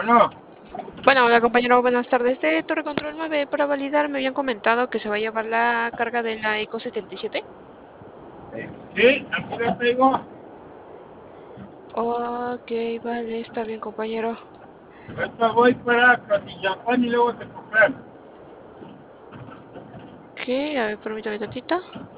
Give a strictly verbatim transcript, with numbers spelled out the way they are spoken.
Bueno, Bueno, hola compañero, buenas tardes. De Torre Control nueve, para validar, me habían comentado que se va a llevar la carga de la Eco setenta y siete. eh, sí, aquí lo traigo. Ok, vale, está bien compañero. Ahorita voy para Catillapán y luego te comprar. Ok, a ver, permítame tantito.